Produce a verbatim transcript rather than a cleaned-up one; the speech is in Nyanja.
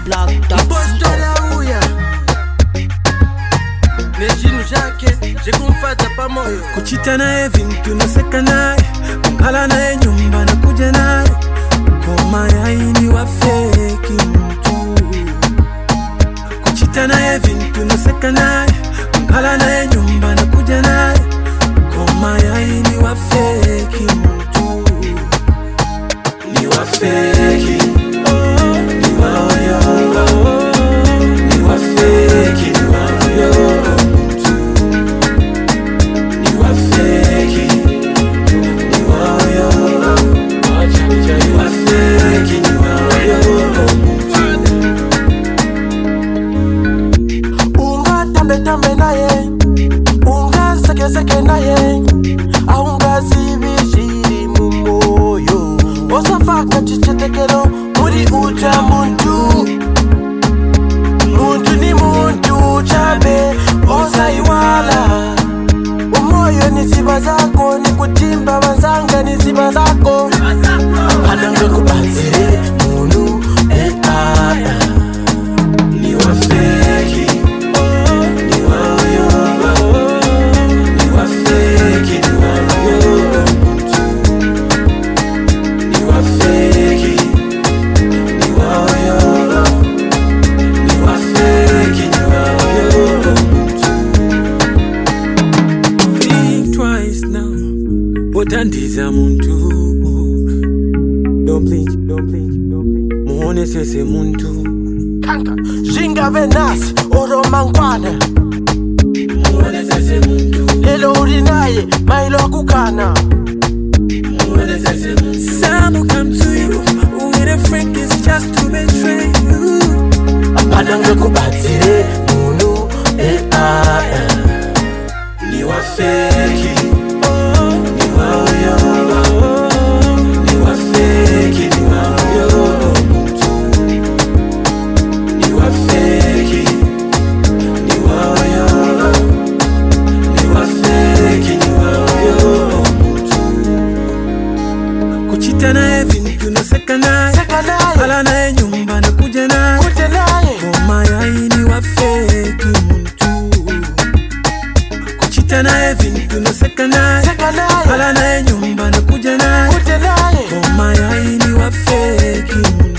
black Nejinu jake, jekumfata pamoyo kuchita naye vintu naseka naye kukala naye nyumba na kuja naye koma yaini wa fake mtu kuchita naye vintu naseka naye kukala naye nyumba na kuja naye koma yaini wa fake mtu ni wa fake ni wa yo ni wa fake ni wa yo Tambe naye, unga seke seke naye, aunga zibishiri mumoyo. Osafaka chichetekero, muri ucha muntu. Muntu ni muntu chabe, osa iwala. Umoyo ni ziba zako, ni kutimba wanzanga ni ziba zako. Ananga kubatire, munu, eh ah eh. Ni wafeki. Botandiza muntu Don't blink, don't blink, don't blink Muone sese muntu Kanka, jinga venas, oro mangwana Muone sese muntu Lelo urinaye, mailo kukana Muone sese muntu Some will come to you with a freak is just to betray you Apananga kubatire, munu, eh ah eh Ni wa feki kuchita naye vintu naseka naye kala naye nyumba na kuja naye koma yaini wa fake mtu kuchita naye vintu naseka naye kala naye nyumba na kuja naye koma yaini wa fake mtu